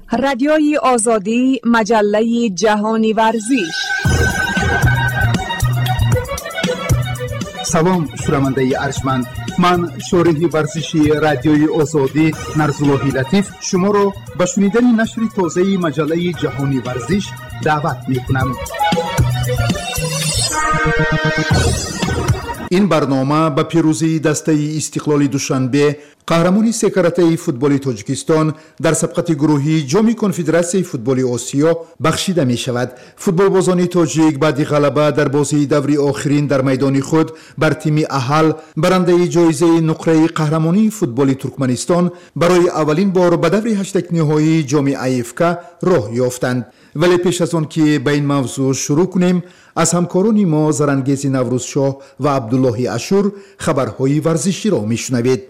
رادیوی آزادی، مجله جهانی ورزش. سلام شنونده ارجمند، من شارح ورزشی رادیوی آزادی نرزاللهی لطیف شما را به شنیدن نشر تازه مجله جهانی ورزش دعوت می‌کنم. این برنامه با پیروزی دسته استقلال دوشنبه قهرمانی سه کرته فوتبال تاجیکستان در سبقت گروهی جام کنفدراسیون فوتبال آسیا بخشیده می شود. فوتبال بازان تاجیک بعد غلبه در بازی دوری آخرین در میدان خود بر تیم اهل برنده جایزه نقره قهرمانی فوتبال ترکمنستان برای اولین بار به دور هشتگ نهایی جام آیفکا راه یافتند. ولی پیش از آن که به این موضوع شروع کنیم، از همکاران ما زرنگیز نوروزشاه و عبدالله اشور خبرهای ورزشی را میشنوید.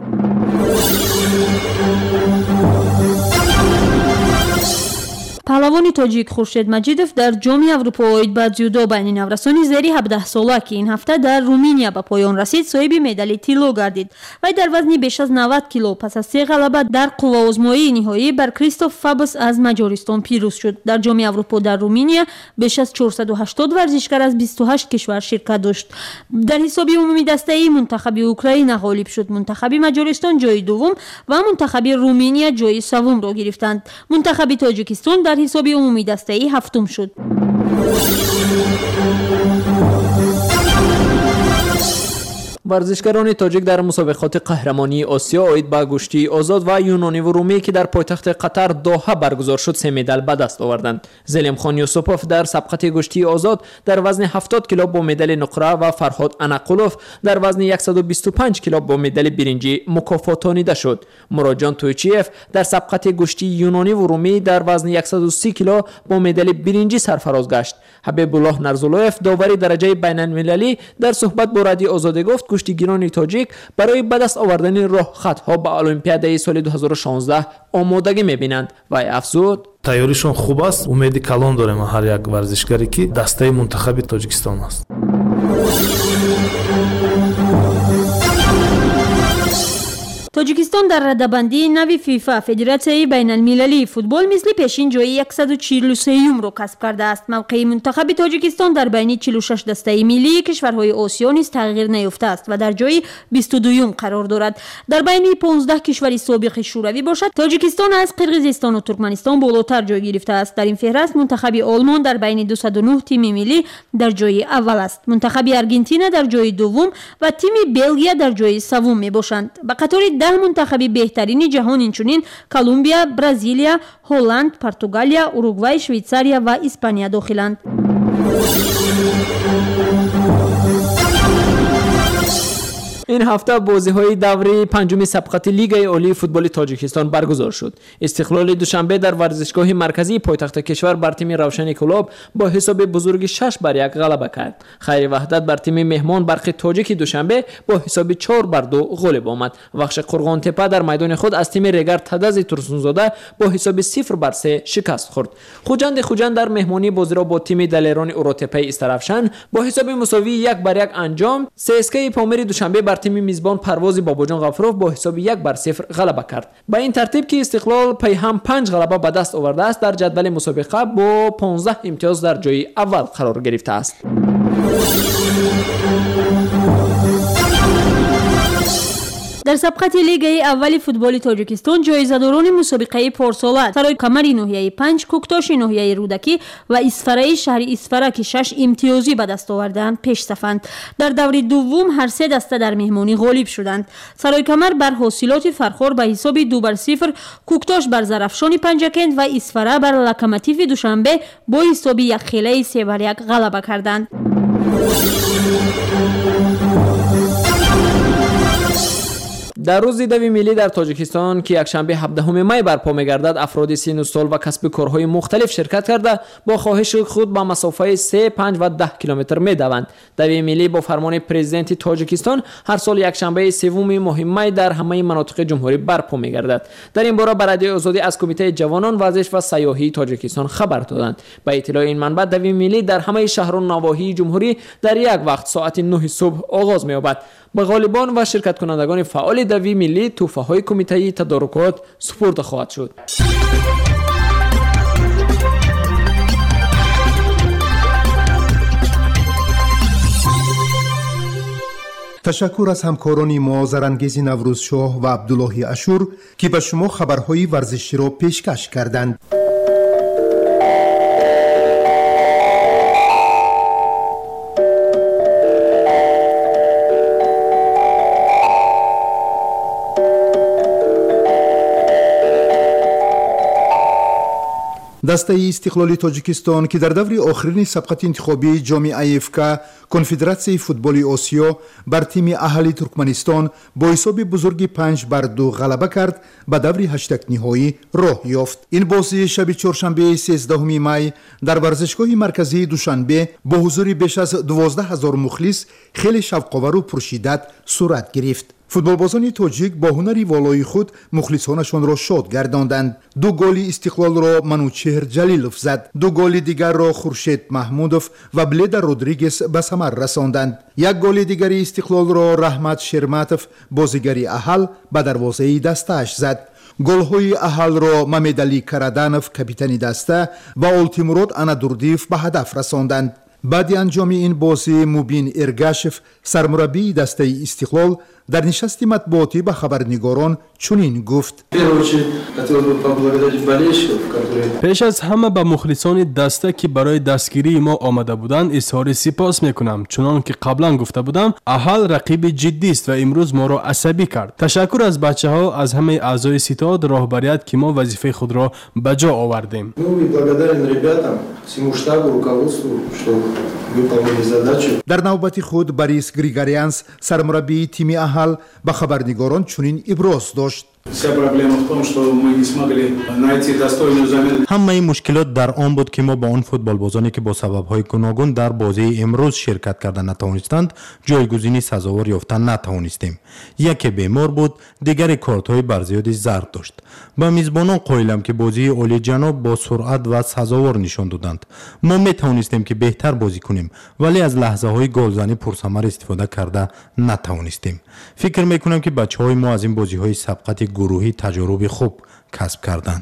پهلوان تاجیک خورشید مجیدوف در جام اروپایی با جودو بین نورسانی زیر 17 ساله که این هفته در رومانیا به پایان رسید صاحب مدال طلا گردید. وی در وزن بیش از 90 کیلو پس از 3 غلبه در قوه آزمایی نهایی بر کریستوف فابوس از مجارستان پیروز شد. در جام اروپا در رومانیا بیش از 480 ورزشکار از 28 کشور شرکت داشت. در حساب عمومی دسته منتخب اوکراین غالب شد. منتخب مجارستان جای دوم و منتخب رومانیا جای سوم را گرفتند. منتخب تاجیکستان در حساب عمومی دسته‌ای هفتم شد. ورزشکاران تاجیک در مسابقات قهرمانی آسیا آید به گشتی آزاد و یونانی و رومی که در پایتخت قطر دوحه برگزار شد 3 مدال به دست آوردند. زلیم خان یوسپوف در سبقت گشتی آزاد در وزن 70 کیلو با مدال نقره و فرهاد انقلوف در وزن 125 کیلو با مدال برنجی مکافاتانیده شد. مراجان تویچیف در سبقت گشتی یونانی و رومی در وزن 130 کیلو با مدال برنجی سرفراز گشت. حبیب الله نرزاللهیف داور درجه بین المللی در صحبت با رادیو آزادی گفت کشتیگیران تاجیک برای به دست آوردن راه خطها به المپیاد سال 2016 آمادگی می‌بینند و افزود تیاریشون خوب است. امیدی کلان داریم هر یک ورزشکاری که دسته منتخب تاجیکستان است. تاجیکستان در رده‌بندی نوی فیفا فدراسیون بین المللی فوتبال مثل پیشین جای 143 را کسب کرده است. موقع منتخب تاجیکستان در بین 46 دسته ملی کشورهای آسیا نیز تغییر نیافته است و در جای 22 قرار دارد. در بین 15 کشور سابق شوروی باشد تاجیکستان از قرقیزستان و ترکمنستان بالاتر جای گرفته است. در این فهرست منتخب آلمان در بین 209 تیم ملی در جای اول است. منتخب آرژانتین در جای دوم و تیم بلژیک در جای سوم میباشند. به قطار 10 منتخب بهترین جهان اینچنین کلمبیا، برزیلیا، هلند، پرتغالیا، اوروگوئه، شویتزاریا و اسپانیا داخلند. این هفته بازی‌های دوره پنجم سبقت لیگ عالی فوتبال تاجیکستان برگزار شد. استقلال دوشنبه در ورزشگاه مرکزی پایتخت کشور بر تیم روشن کلاب با حساب بزرگ 6-1 غلبه کرد. خیر وحدت بر تیم مهمان برق تاجیک دوشنبه با حساب 4-2 غالب آمد. بخش قرغان تپه در میدان خود از تیم رگر تدز ترسونزاده با حساب 0-3 شکست خورد. خوجند در مهمانی بازی را با تیم دلیران اوراتپه استرافشن با حساب مساوی 1-1 انجام. CSKA پامیر دوشنبه بر تیم میزبان پرواز باباجان غفروف با حساب 1-0 غلبه کرد. با این ترتیب که استقلال پی هم 5 غلبه به دست آورده است در جدول مسابقه با 15 امتیاز در جای اول قرار گرفته است. در سبقت لیگ اول فوتبال تاجیکستان جایزه‌داران مسابقه پارسال سرای کمری ناحیه 5، کوکتاش ناحیه رودکی و اسفرای شهر اسفره که 6 امتیازی به دست آوردند پیش صفند. در دور دوم هر سه دسته در مهمانی غالب شدند. سرای کمر بر حاصلات فرخار به حساب 2-0، کوکتاش بر زرافشان پنجکند و اسفره بر لوکوموتیو دوشنبه با حساب 1-3 غلبه کردند. در روز دوی ملی در تاجیکستان که یکشنبه 17 می برپا می‌گردد افراد سن و سال و کسب کارهای مختلف شرکت کرده با خواهش خود با مسافه 3، 5 و 10 کیلومتر می‌دوند. دوی ملی با فرمان پرزیدنت تاجیکستان هر سال یکشنبه سوم ماه می در همه مناطق جمهوری برپا می‌گردد. در این باره برای آزادی از کمیته جوانان ورزش و سیاحی تاجیکستان خبر دادند. با اطلاع این منبع دوی ملی در همه شهران نواحی جمهوری در یک وقت ساعت 9 صبح آغاز می‌یابد. به غالبان و شرکت کنندگان فعال دوی ملی تحفه‌های کمیته تدارکات سپرده خواهد شد. تشکر از همکاران ما زرانگیز نوروزشاه و عبدالله اشور که به شما خبرهای ورزشی را پیشکش کردند. دسته استقلالی تاجیکستان که در دور آخرین سبقت انتخابی جام افک کنفدراسیون فوتبال آسیا بر تیم اهلی ترکمنستان با حساب بزرگی 5-2 غلبه کرد به دور هشتگ نهایی راه یافت. این بازی شب چهارشنبه 13 می در ورزشگاه مرکزی دوشنبه با حضور بیش از 12,000 مخلص خیلی شوق‌آور و پرشدت صورت گرفت. فوتبالبازان تاجیک با هنری والای خود مخلصانشان را شاد گرداندند. 2 گل استقلال را منوچهر جلیلوف زد، 2 گل دیگر را خورشید محمودوف و بلید رودریگز به ثمر رساندند. 1 گل دیگر استقلال را رحمت شرمتوف بازیگر اهل به دروازه دسته‌اش زد. گل‌های اهل را ممدعلی کرادانوف کاپیتان دسته و التیمورود انادوردیف به هدف رساندند. بعد انجام این بازی موبین ارگاشف سرمربی دسته استقلال در نشست مطبوعاتی به خبرنگاران چنین گفت: پیش از همه به مخلصان دسته که برای دستگیری ما آمده بودند اظهار سپاس میکنم. چنان که قبلا گفته بودم اهل رقیب جدی است و امروز ما را عصبی کرد. تشکر از بچه ها، از همه اعضای ستاد راهبریت که ما وظیفه خود را به جا آوردیم. در نوبت خود بریس گریگاریانس سرمربی تیم اهل به خبرنگاران چنین ابراز داشت: همه این مشکلات در آن بود که ما با آن فوتبالبازانی که با سبب‌های گوناگون در بازی امروز شرکت کردن نتوانستند جایگزینی سزاوار یافتن نتوانستیم. یکی بیمار بود، دیگری کارت‌های برزیادی زرد داشت. با میزبانان قایلم که بازی عالی جناب با سرعت و سزاوار نشان دادند. ما میتوانستیم که بهتر بازی کنیم ولی از لحظه‌های گلزنی پرثمر استفاده کرده نتوانستیم. فکر میکنم که بچه‌های ما از این بازی‌های سبقت گروهی تجارب خوب کسب کردند.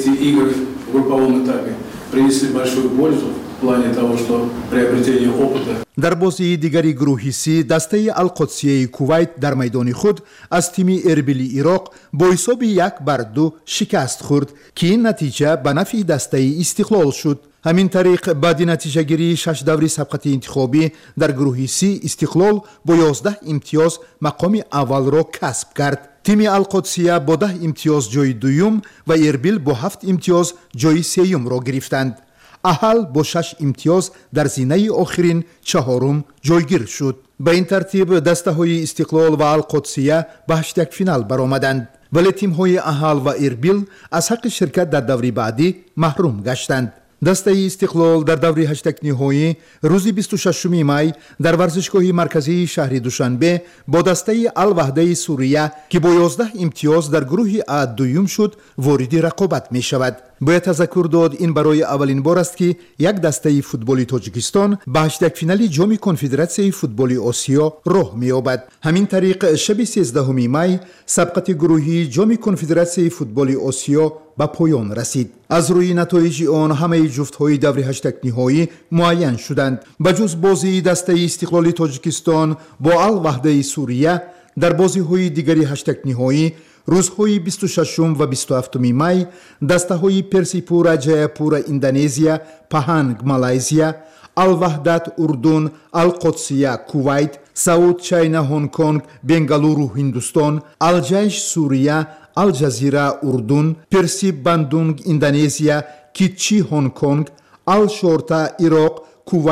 در بازی دیگری گروهی سی دسته القدسیه کویت در میدان خود از تیم اربیل عراق با حساب 1-2 شکست خورد که این نتیجه به نفع دسته استقلال شد. همین طریق بعد نتیجه گیری 6 دوری سبقت انتخابی در گروه سی استقلال با 11 امتیاز مقام اول را کسب کرد. تیم القدسیه با 10 امتیاز جای دوم و اربیل با 7 امتیاز جای سوم را گرفتند. اهل با 6 امتیاز در زینه آخرین چهارم جایگیر شد. به این ترتیب دسته های استقلال و القدسیه به هشتگ فینال برآمدند، ولی تیم های اهل و اربیل از حق شرکت در دوری بعدی محروم گشتند. دسته استقلال در دوری هشتگ نهایی روز 26 می در ورزشگاه مرکزی شهر دوشنبه با دسته الوحده سوریه که با 11 امتیاز در گروه ا دوم شد وارد رقابت می شود. باید تذکر داد این برای اولین بار است که یک دسته فوتبال تاجیکستان به هشتگ فینال جام کنفدراسیون فوتبال آسیا راه می‌یابد. همین طریق شب 13 می سبقت گروهی جام کنفدراسیون فوتبال آسیا به پایان رسید. از روی نتایج آن همه جفت‌های دور هشتگ نهایی معین شدند. بجز بازی دسته استقلالی تاجیکستان با الوحده سوریه، در بازی‌های دیگری هشتگ نهایی روزهای 26 و 27 می دسته های پرسیپورا جایپورا اندونزیا، پهانگ مالایزیا، الوحدت اردن، القدسیه کویت، سعود چاینا هنگ کنگ، بنگالورو هندوستان، الجیش سوریه، الجزیره اردن، پرسیب باندونگ اندونزیا، کیچی هنگ کنگ، الشورتا عراق،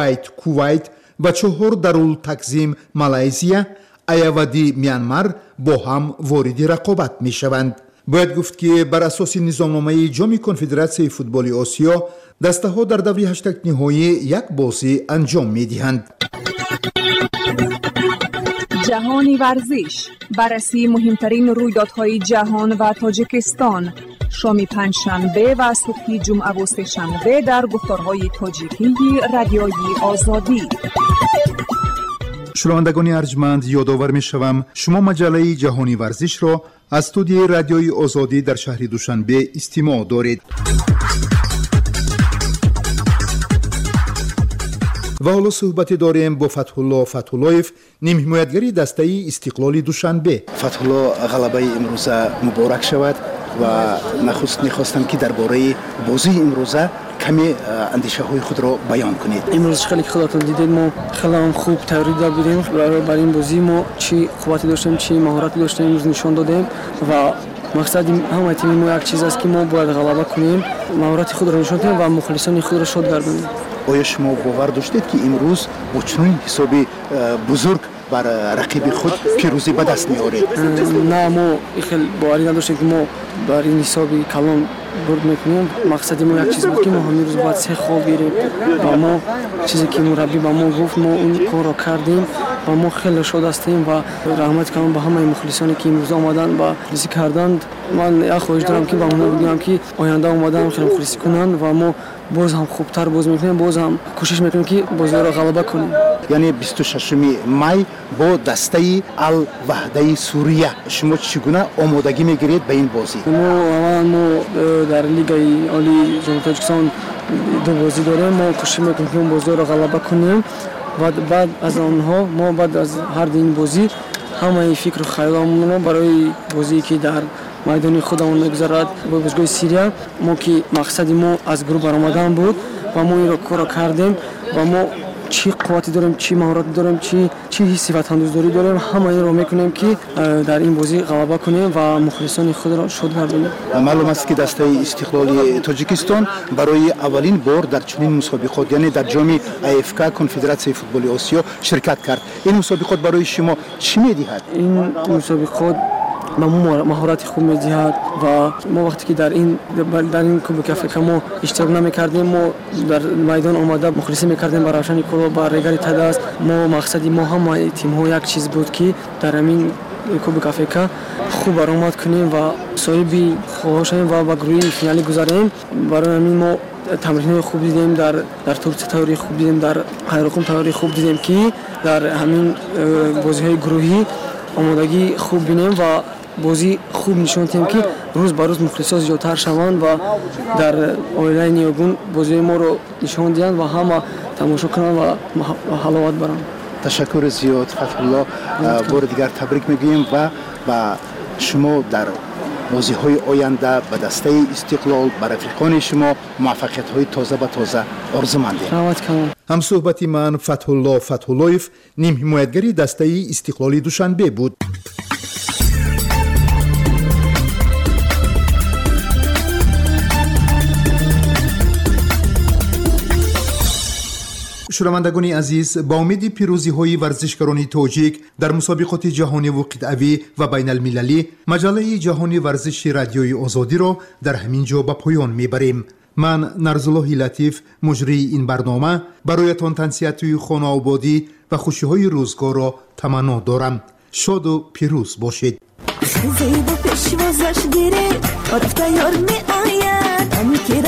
کویت و 4 دارول تکزیم مالایزیا، ایوادی میانمار با هم وارد رقابت می شوند. باید گفت که بر اساس نظامنامه جام کنفدراسیون فوتبال آسیا دسته ها در دوری هشتگ نهایی یک بازی انجام می دهند. جهانی ورزش، بررسی مهمترین رویدادهای جهان و تاجیکستان، شام پنجشنبه و صبح جمعه و سه‌شنبه در گفتارهای تاجیکی رادیویی آزادی. شنوندگان ارجمند، یادآور می‌شوم شما مجله جهانی ورزش را از استودیوی رادیویی آزادی در شهر دوشنبه استماع دارید. و حالا صحبت داریم با فتحالله فتحالله‌یف نیم حمایتگری دسته استقلال دوشنبه. فتح‌الله غلبه امروز مبارک شود و نخست می‌خواستم که درباره بازی امروز کمی اندیشه های خود را بیان کنید. امروز خیلی خودتون دیدید ما خیلی خوب تیاری داشتیم برای این بازی ما چی قوتی داشتیم چی مهارتی داشتیم امروز نشان دادیم و مقصد همه تیم ما یک چیز است که ما باید غلبه کنیم مهارت خود را نشان دهیم و مخلصان خود را شاد گردانیم. آیا شما باور داشتید که امروز با چنین حسابی بزرگ بر رقیب خود پیروزی به دست می‌آورید؟ نه ما خیلی باوری نداشتیم که ما بر این حسابی کلان برد میکنیم. مقصد ما یک چیز بود که ما همین روز باید 3 خال گیریم و ما چیزی که مربی با ما گفت ما اون کار را کردیم و ما خیلی شاد هستیم و رحمت کنم به همه مخلصانی که امروز آمدن و خلیصی کردند. من یک خواهش دارم که با اونها بگم که آینده اومدن خیلی خلیصی کنند و ما باز هم خوبتر باز میکنیم باز هم کوشش میکنیم که بازی را غلبه کنیم. یعنی 26 می با دسته الوحده سوریه شما چگونه آمادگی میگیرید به این بازی؟ ما در لیگ عالی جمهوری تاجیکستان 2 بازی داریم. ما کوشش میکنیم که اون بازی را غلبه کنیم و بعد از آنها ما بعد از هر این بازی همه فکر و خیالمون برای بازی که در میدان خودمون میگذرد با باشگاه سوریه ما که مقصد ما از گروه برآمدن بود و ما این را کار کردیم و ما چی قوتی داریم چی مهارت داریم چی حسی وطندوستی داریم همه این رو میکنیم که در این بازی غلبه کنیم و مخلصان خود را شاد گردانیم. معلوم است که دسته استقلال تاجیکستان برای اولین بار در چنین مسابقات یعنی در جام AFK کنفدراسیون فوتبال آسیا شرکت کرد. این مسابقات برای شما چی میدهد؟ این مسابقات ما مهارت خوب میدهد و ما وقتی که در این کوبک افریقا ما اشتراک نمیکردیم ما در میدان آماده مخلصی میکردیم برای روشن کلوب با ریگری تداست ما مقصدی ما همه تیم ها یک چیز بود که در همین کوبک افریقا خوب برآمد کنیم و صاحب خواهش شویم و به گروه فینالی گذاریم. برای همین ما تمرین خوب دیدیم در ترکیه تئوری خوب دیدیم در هایرقم تئوری خوب دیدیم که در همین بازی های گروهی آمادگی خوب بینیم و بازی خوب نشون دهیم که روز به روز مخلصان زیادتر شوند و در آینده نیاگون بازی ما رو نشون دهند و همه تماشا کنند و حلاوت برند. تشکر زیاد فتح‌الله. بار دیگر تبریک میگیم و شما در بازی های آینده به دسته استقلال بر رفیقان شما موفقیت های تازه به تازه آرزو مندیم. هم صحبتی من فتح‌الله فتح‌اللهیف نیم حمایتگری دسته استقلال دوشنبه بود. شنوندگان عزیز، با امید پیروزی های ورزشکاران تاجیک در مسابقات جهانی و قطعی و بین المللی مجله جهانی ورزش رادیوی آزادی را در همین جا به پایان میبریم. من نرزالله لطیف مجری این برنامه برایتان تنصیحات خانه آبادی و خوشی های روزگار را تمنا دارم. شاد و پیروز باشید. زیبا پیشوازش دیره عرفت یار می آید